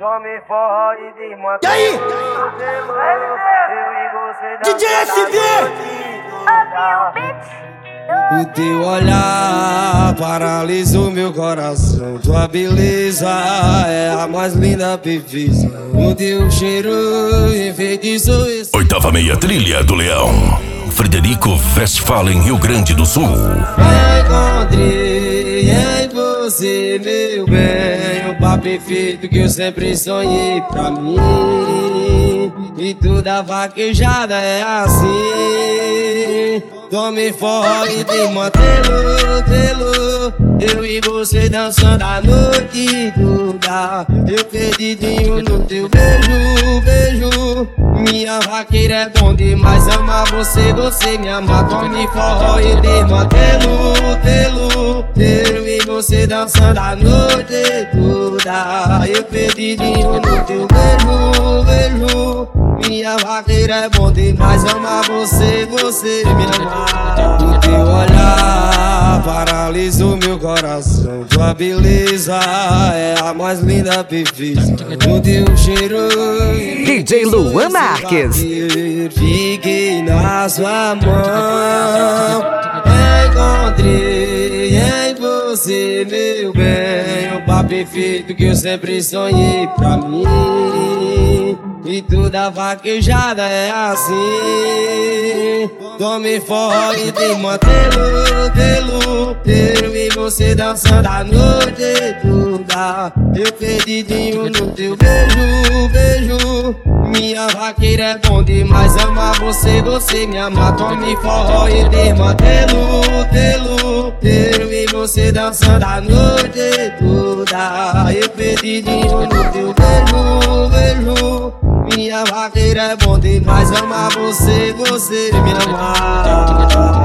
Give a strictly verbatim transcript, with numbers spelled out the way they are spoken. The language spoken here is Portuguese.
Tome forró e desmantela. E aí? D J S V! O teu olhar paralisou meu coração. Tua beleza é a mais linda perfeição. O teu cheiro enfeitiçou esse... Oitava meia trilha do Leão, Frederico Westphalen, Rio Grande do Sul. Encontrei em você, meu bem, o par perfeito que eu sempre sonhei pra mim. E toda vaquejada é assim. Tome forró e desmantelo, telo. Eu e você dançando a noite toda. Eu perdidinho no teu beijo, beijo. Minha vaqueira é bom demais, amar você, você me ama. Tome forró e desmantelo, telo. Eu e você dançando a noite toda. Eu perdidinho no teu beijo, beijo. Minha vaqueira é bom demais, amar você, você me ama. O teu olhar paralisou meu coração. Tua beleza é a mais linda perfeição. O teu cheiro D J Luan Marques. Fiquei na sua mão. Encontrei em você, meu bem, o par perfeito que eu sempre sonhei pra mim. E toda vaquejada é assim. Tome forró e desmantelo, telo. Eu e você dançando a noite toda. Eu perdidinho no teu beijo, beijo. Minha vaqueira é bom demais, amar você, você me ama. Tome forró e desmantelo, telo. Eu e você dançando a noite toda. Eu perdidinho no teu beijo, beijo. Minha vaqueira é bom demais, amar você, você me ama.